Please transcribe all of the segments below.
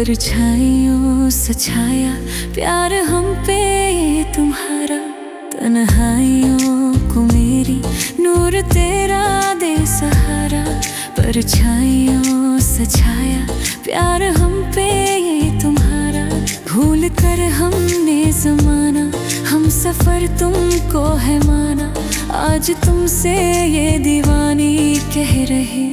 परछाइयों से छाया प्यार हम पे ये तुम्हारा। तन्हाइयों को मेरी नूर तेरा दे सहारा। परछाइयों से छाया प्यार हम पे ये तुम्हारा। भूल कर हमने ज़माना हम सफ़र तुमको है माना। आज तुमसे ये दीवानी कह रही।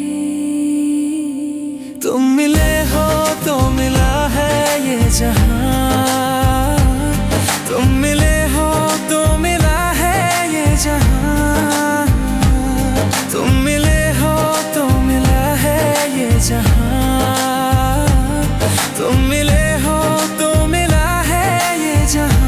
तुम मिले हो तो मिला है ये जहां। तुम मिले हो तो मिला है ये जहां। तुम मिले हो तो मिला है ये जहां। तुम मिले हो तो मिला है ये जहां।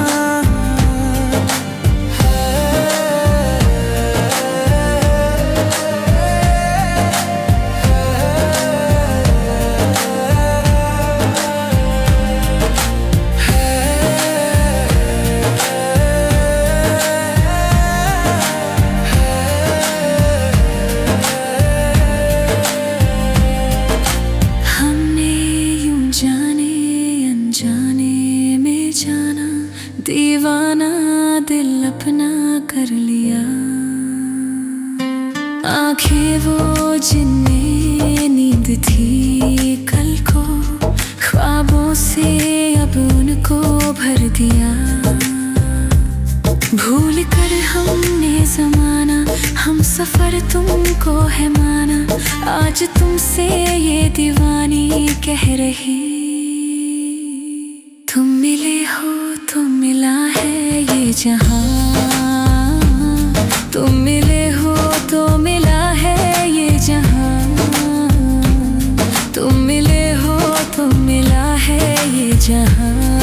दीवाना दिल अपना कर लिया। आंखें वो जिनमें नींद थी कल को, ख्वाबों से अब उनको भर दिया। भूल कर हमने ज़माना हम सफ़र तुमको है माना। आज तुमसे ये दीवानी कह रही। तुम मिले हो तो मिला है ये जहां। तुम मिले हो तो मिला है ये जहां। तुम मिले हो तो मिला है ये जहां।